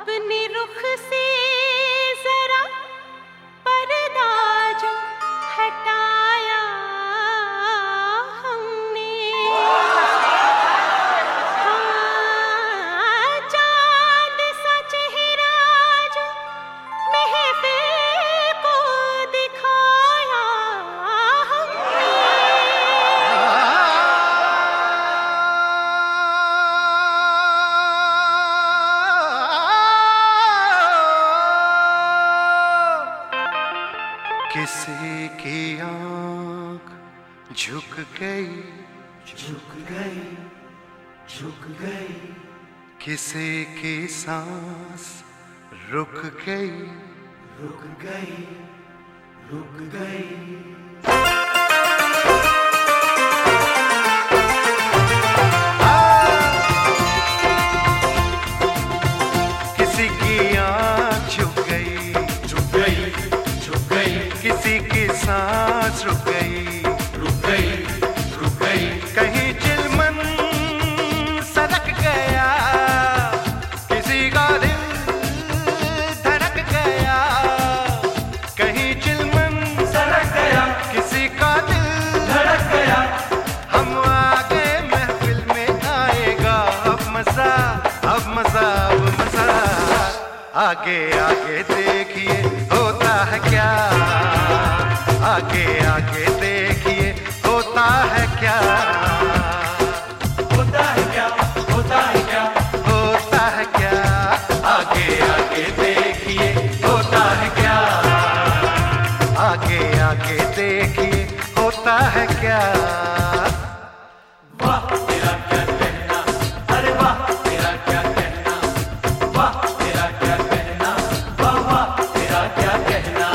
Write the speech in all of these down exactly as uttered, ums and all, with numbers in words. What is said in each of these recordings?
अपने रुख से जरा पर्दा जो हटाया हमने, हाँ, चांद सा चेहरा जो महफिल को दिखाया हमने। किसी की आँख झुक गई, झुक गई, झुक गई, किसी की सांस रुक गई, रुक गई, रुक गई। किसी की आँख झुक गई, झुक गई, झुक गई, किसी की सांस रुक गई, रुक गई, रुक गई, कहीं चिलमन सरक गया, किसी का दिल धड़क गया, कहीं चिलमन सरक गया, किसी का दिल धड़क गया। हम आगे महफिल में आएगा अब मजा, अब मजा, अब मजा। आगे आगे देखिए होता है क्या, आगे आगे देखिए होता है क्या, होता है क्या, होता है क्या, होता है क्या, आगे आगे देखिए होता है क्या, आगे आगे देखिए होता है क्या। वाह तेरा क्या कहना, अरे वाह तेरा क्या कहना, वाह तेरा क्या कहना, वाह वाह तेरा क्या कहना।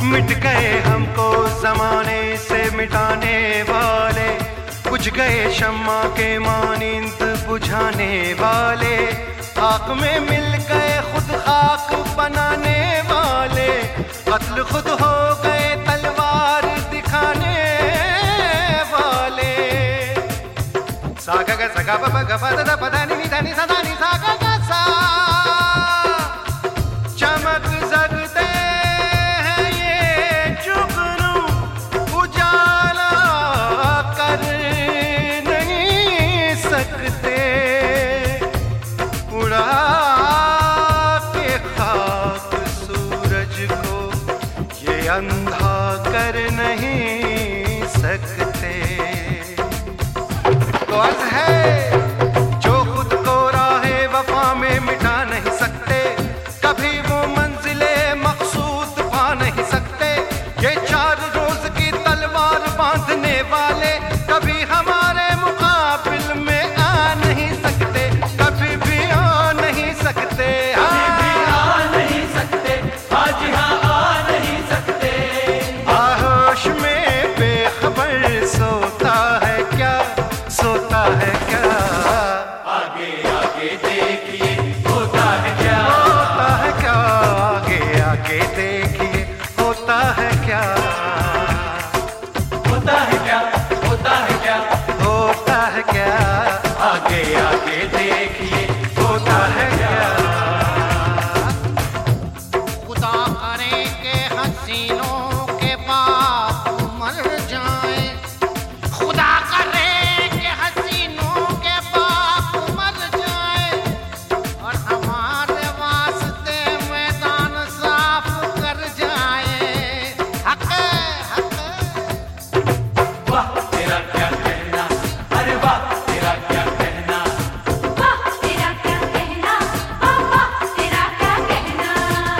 मिट गए हमको जमाने से मिटाने वाले, बुझ गए शम्मा के मानिंद बुझाने वाले, खाक में मिल गए खुद खाक बनाने वाले, कत्ल खुद हो गए तलवार दिखाने वाले। सागा गा सगा ब ग प द प द नि नि ध नि सा ध नि सा गा गा सा, चमक सकते हैं ये जुगनू, उजाला कर नहीं सकते, उड़ा के खाक सूरज को ये अंधा कर नहीं सकते। तो अर्ज है जो खुद को राहे वफा में मिटा नहीं सकते, कभी वो मंजिले मकसूद पा नहीं सकते, ये चार रोज की तलवार बांधने वाले कभी हमारे मुकाबिल में आ नहीं सकते, कभी भी आ नहीं सकते, कभी भी आ नहीं सकते, आज यहाँ आ नहीं सकते। आहोश में बेखबर सोता है क्या, सोता है क्या, आगे आगे देखिए होता है क्या, होता है क्या, आगे आगे देखिए होता है क्या, होता है क्या, होता है क्या, होता है क्या, आगे आगे देखिए होता है क्या। खुदा करे के हसीनों के बाप मर जाए, खुदा करे के हसीनों के बाप मर जाए, और हमारे वास्ते मैदान साफ कर जाए। हक हक वाह तेरा क्या कहना, अरे वाह तेरा क्या कहना, वाह तेरा क्या कहना, वाह वाह तेरा क्या कहना।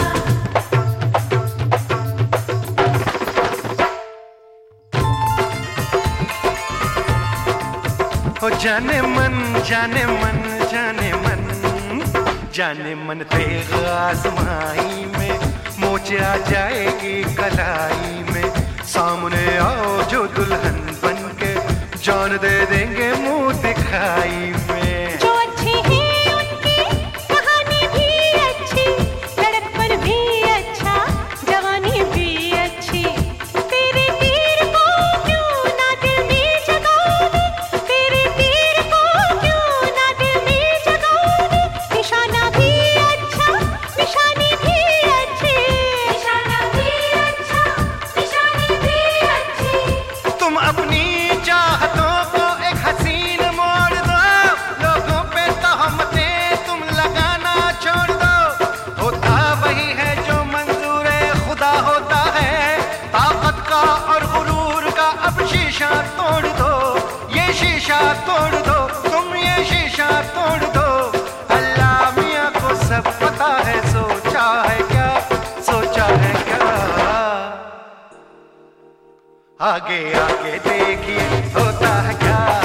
हो जाने मन जाने मन जाने मन, जाने मन तेग आजमाई में मोच आ जाएगी कलाई में, सामने आओ जो दुल्हन बन के जान दे देंगे मुंह दिखाई में। जो अच्छे हैं उनकी कहानी भी अच्छी, लड़कपन भी अच्छा, जवानी भी अच्छी, तेरे तीर को क्यों ना दिल में जगाओगे, तेरे तीर को क्यों ना दिल में जगाओगे, निशाना भी अच्छा, निशानी भी अच्छी, निशाना भी अच्छा, निशानी भी अच्छी। तुम अपनी चाहतों को एक हसीन मोड़ दो, लोगों पे तहमतें तुम लगाना छोड़ दो, होता वही है जो मंजूर खुदा होता है, ताकत का और गुरूर का अब शीशा तोड़ दो, ये शीशा तोड़ दो, तुम ये शीशा तोड़ दो। अल्लाह मियाँ को सब पता है, सोचा है क्या, सोचा है क्या, आगे आगे देखिए होता है क्या।